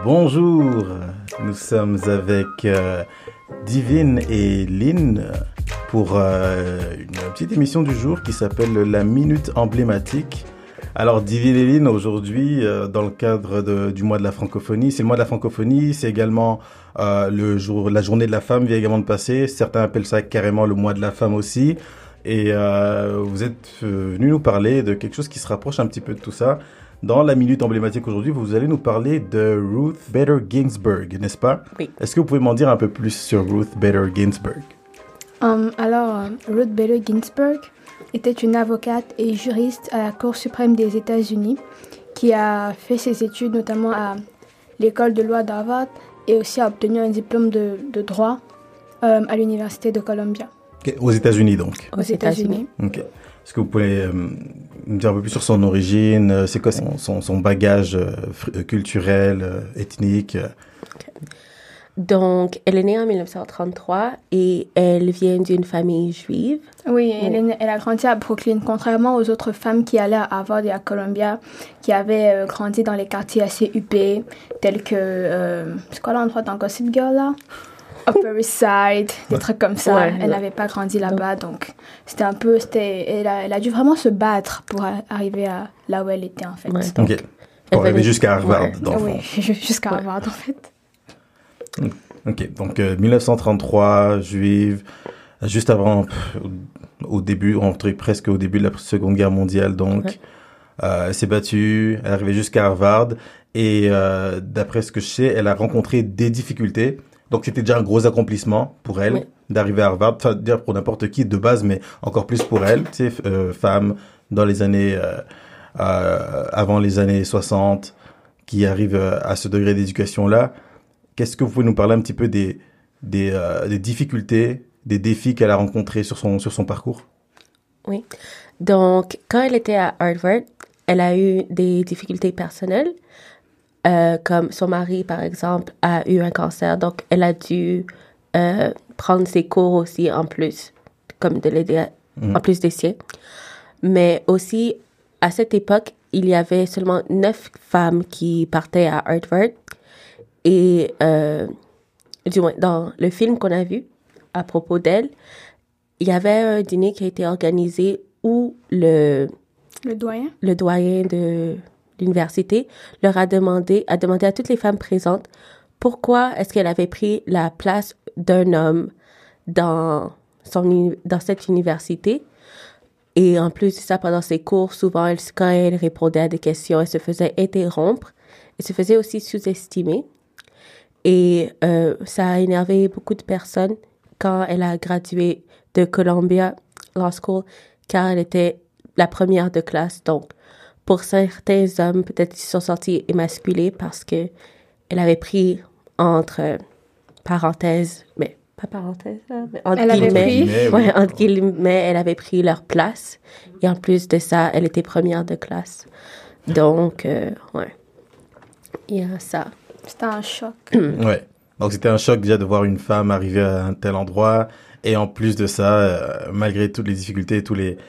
Bonjour, nous sommes avec Divine et Lynn pour une petite émission du jour qui s'appelle La Minute Emblématique. Alors Divine et Lynn, aujourd'hui, dans le cadre du mois de la francophonie, c'est le mois de la francophonie, c'est également la journée de la femme vient également de passer. Certains appellent ça carrément le mois de la femme aussi. Et vous êtes venus nous parler de quelque chose qui se rapproche un petit peu de tout ça. Dans la minute emblématique aujourd'hui, vous allez nous parler de Ruth Bader Ginsburg, n'est-ce pas? Oui. Est-ce que vous pouvez m'en dire un peu plus sur Ruth Bader Ginsburg? Ruth Bader Ginsburg était une avocate et juriste à la Cour suprême des États-Unis qui a fait ses études notamment à l'école de loi d'Harvard et aussi a obtenu un diplôme de droit à l'Université de Columbia. Okay. Aux États-Unis donc? Aux États-Unis. Ok. Est-ce que vous pouvez me dire un peu plus sur son origine? C'est quoi son bagage culturel, ethnique? Okay. Donc, elle est née en 1933 et elle vient d'une famille juive. Oui, elle a grandi à Brooklyn, contrairement aux autres femmes qui allaient à Harvard et à Columbia, qui avaient grandi dans les quartiers assez huppés, tels que... c'est quoi l'endroit dans Gossip Girl, là? Upper East Side, des trucs comme ça. Ouais, elle n'avait pas grandi là-bas, donc elle a dû vraiment se battre pour arriver à là où elle était, en fait. Ouais, donc, OK. Pour arriver jusqu'à Harvard, dans le fond. Oui, jusqu'à Harvard, en fait. OK. Donc, 1933, juive, juste avant, au début, presque au début de la Seconde Guerre mondiale, donc. Elle s'est battue, elle est arrivée jusqu'à Harvard, et d'après ce que je sais, elle a rencontré des difficultés. Donc, c'était déjà un gros accomplissement pour elle d'arriver à Harvard, enfin, dire pour n'importe qui de base, mais encore plus pour elle, tu sais, femme dans les années, avant les années 60, qui arrive à ce degré d'éducation-là. Qu'est-ce que vous pouvez nous parler un petit peu des difficultés, des défis qu'elle a rencontrés sur son parcours? Oui. Donc, quand elle était à Harvard, elle a eu des difficultés personnelles. Comme son mari, par exemple, a eu un cancer. Donc, elle a dû prendre ses cours aussi en plus, comme de l'aider en plus des siens. Mais aussi, à cette époque, il y avait seulement 9 femmes qui partaient à Harvard. Et du moins, dans le film qu'on a vu à propos d'elle, il y avait un dîner qui a été organisé où le doyen de l'université leur a demandé à toutes les femmes présentes pourquoi est-ce qu'elle avait pris la place d'un homme dans cette université. Et en plus de ça, pendant ses cours, souvent, quand elle répondait à des questions, elle se faisait interrompre. Elle se faisait aussi sous-estimer. Et ça a énervé beaucoup de personnes quand elle a gradué de Columbia Law School, car elle était la première de classe. Donc, pour certains hommes, peut-être ils se sont sentis émasculés parce que elle avait pris entre parenthèses, mais pas parenthèses, mais entre guillemets, elle avait pris leur place. Et en plus de ça, elle était première de classe. Donc, il y a ça. C'était un choc. Ouais. Donc, c'était un choc déjà de voir une femme arriver à un tel endroit. Et en plus de ça, malgré toutes les difficultés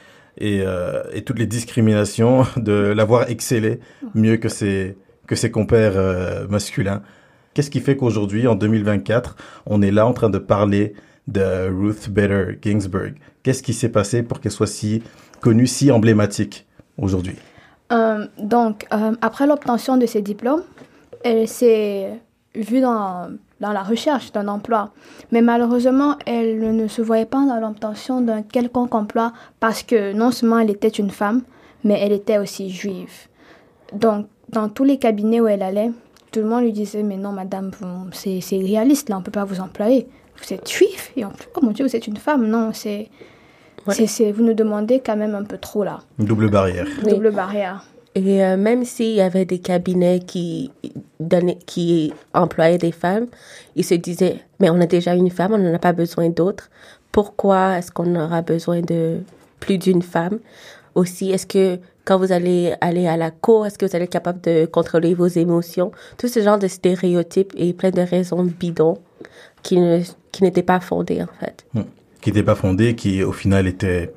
et toutes les discriminations, de l'avoir excellé mieux que ses compères masculins. Qu'est-ce qui fait qu'aujourd'hui, en 2024, on est là en train de parler de Ruth Bader Ginsburg? Qu'est-ce qui s'est passé pour qu'elle soit si connue, si emblématique aujourd'hui? Après l'obtention de ses diplômes, elle s'est vue dans la recherche d'un emploi. Mais malheureusement, elle ne se voyait pas dans l'obtention d'un quelconque emploi parce que non seulement elle était une femme, mais elle était aussi juive. Donc, dans tous les cabinets où elle allait, tout le monde lui disait « Mais non, madame, c'est irréaliste, là, on ne peut pas vous employer. Vous êtes juif et en plus, oh mon Dieu, vous êtes une femme. Non, vous nous demandez quand même un peu trop, là. » Une double barrière. Oui. Double barrière. Et même s'il y avait des cabinets qui employaient des femmes, ils se disaient, mais on a déjà une femme, on n'en a pas besoin d'autres. Pourquoi est-ce qu'on aura besoin de plus d'une femme? Aussi, est-ce que quand vous allez aller à la cour, est-ce que vous allez être capable de contrôler vos émotions? Tout ce genre de stéréotypes et plein de raisons bidons qui n'étaient pas fondées, en fait. Qui n'étaient pas fondées, qui au final étaient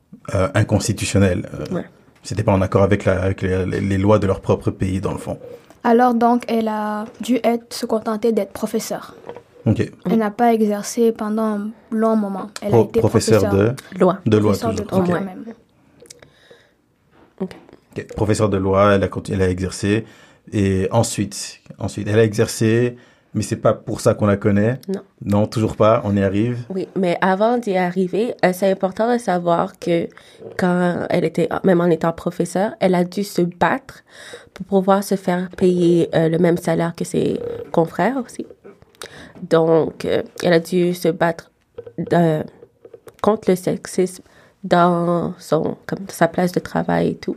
inconstitutionnelles. C'était pas en accord avec les lois de leur propre pays, dans le fond. Alors donc, elle a dû se contenter d'être professeure. Ok. Elle n'a pas exercé pendant un long moment. Elle a été professeur de loi. De loi, professeur de toujours. droit Ok. quand même. Ok. Professeur de loi, elle a exercé. Et ensuite, elle a exercé, mais c'est pas pour ça qu'on la connaît. Non. Non, toujours pas. On y arrive. Oui, mais avant d'y arriver, c'est important de savoir que quand elle était, même en étant professeure, elle a dû se battre pour pouvoir se faire payer le même salaire que ses confrères aussi. Donc, elle a dû se battre contre le sexisme dans sa place de travail et tout.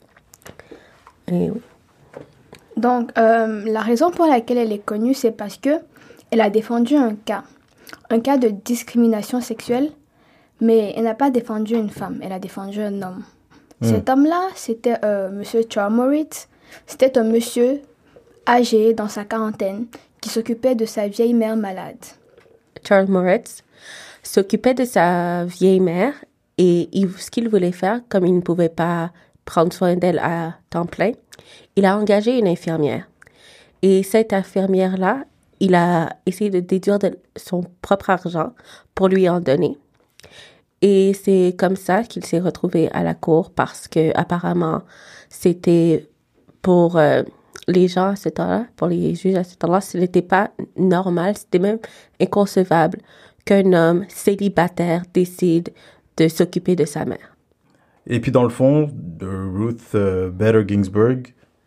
Et oui. Donc, la raison pour laquelle elle est connue, c'est parce que elle a défendu un cas de discrimination sexuelle, mais elle n'a pas défendu une femme, elle a défendu un homme. Cet homme-là, c'était Monsieur Charles Moritz. C'était un monsieur âgé, dans sa quarantaine, qui s'occupait de sa vieille mère malade. Charles Moritz s'occupait de sa vieille mère et ce qu'il voulait faire, comme il ne pouvait pas prendre soin d'elle à temps plein, il a engagé une infirmière. Et cette infirmière-là, il a essayé de déduire de son propre argent pour lui en donner. Et c'est comme ça qu'il s'est retrouvé à la cour parce que apparemment c'était pour les gens à ce temps-là, pour les juges à ce temps-là, ce n'était pas normal, c'était même inconcevable qu'un homme célibataire décide de s'occuper de sa mère. Et puis, dans le fond, Ruth Bader Ginsburg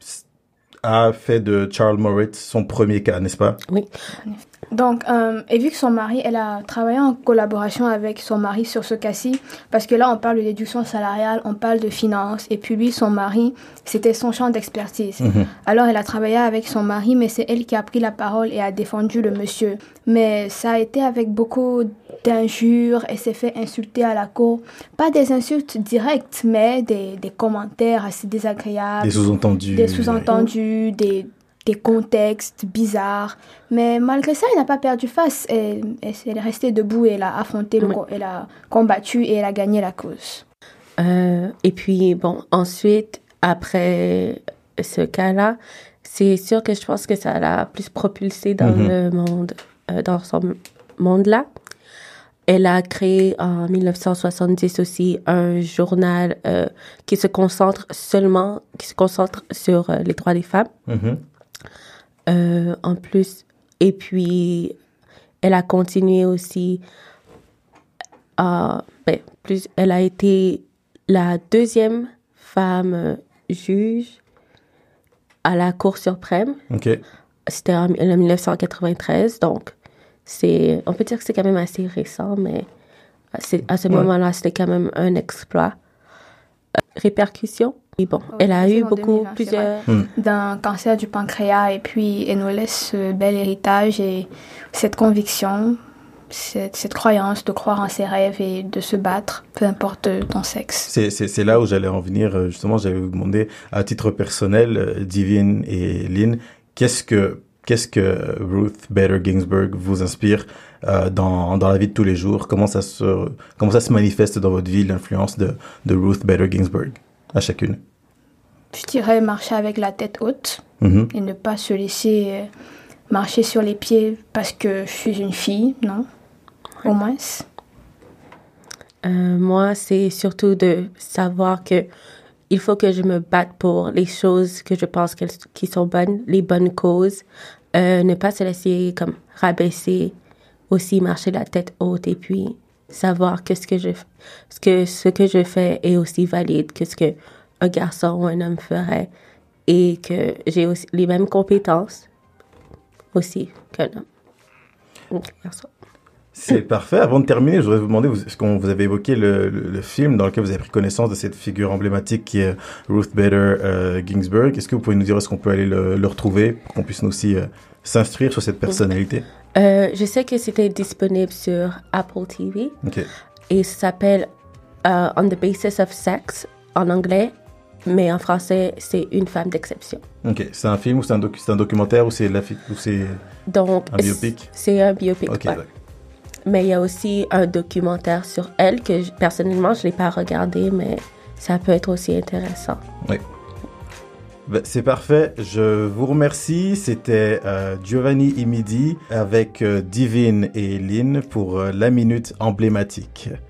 a fait de Charles Moritz son premier cas, n'est-ce pas? Oui. Donc, et vu que son mari, elle a travaillé en collaboration avec son mari sur ce cas-ci, parce que là, on parle de déduction salariale, on parle de finances, et puis lui, son mari, c'était son champ d'expertise. Alors, elle a travaillé avec son mari, mais c'est elle qui a pris la parole et a défendu le monsieur. Mais ça a été avec beaucoup d'injures, elle s'est fait insulter à la cour. Pas des insultes directes, mais des commentaires assez désagréables. Des sous-entendus. Des sous-entendus, des contextes bizarres. Mais malgré ça, elle n'a pas perdu face. Elle est restée debout et elle a affronté, elle a combattu et elle a gagné la cause. Et puis, bon, ensuite, après ce cas-là, c'est sûr que je pense que ça l'a plus propulsée dans le monde, dans son monde-là. Elle a créé en 1970 aussi un journal qui se concentre sur les droits des femmes. En plus, et puis elle a continué aussi elle a été la deuxième femme juge à la Cour suprême. C'était en 1993, donc on peut dire que c'est quand même assez récent, mais à ce moment-là, c'était quand même un exploit. Répercussions. Et bon, elle a eu plusieurs... d'un cancer du pancréas, et puis elle nous laisse ce bel héritage et cette conviction, cette croyance de croire en ses rêves et de se battre, peu importe ton sexe. C'est là où j'allais en venir. Justement, j'allais vous demander, à titre personnel, Divine et Lynn, qu'est-ce que Ruth Bader Ginsburg vous inspire dans la vie de tous les jours? Comment ça se manifeste dans votre vie, l'influence de Ruth Bader Ginsburg à chacune? Je dirais marcher avec la tête haute et ne pas se laisser marcher sur les pieds parce que je suis une fille, non? Au moins. Moi, c'est surtout de savoir que il faut que je me batte pour les choses que je pense qui sont bonnes, les bonnes causes. Ne pas se laisser comme rabaisser, aussi marcher la tête haute et puis savoir que ce que je fais est aussi valide que ce que un garçon ou un homme ferait et que j'ai aussi les mêmes compétences aussi qu'un homme. Garçon. C'est parfait. Avant de terminer, je voudrais vous demander, est-ce qu'on vous avez évoqué le film dans lequel vous avez pris connaissance de cette figure emblématique qui est Ruth Bader Ginsburg. Est-ce que vous pouvez nous dire où est-ce qu'on peut aller le retrouver pour qu'on puisse nous aussi s'instruire sur cette personnalité? Je sais que c'était disponible sur Apple TV. Et ça s'appelle On the Basis of Sex en anglais, mais en français, c'est Une femme d'exception. C'est un film ou c'est un documentaire ou c'est Donc, un biopic? C'est un biopic, ouais. Mais il y a aussi un documentaire sur elle que personnellement, je ne l'ai pas regardé, mais ça peut être aussi intéressant. Oui. Ben, c'est parfait. Je vous remercie. C'était Giovanni Imidi avec Divine et Lynn pour la minute emblématique.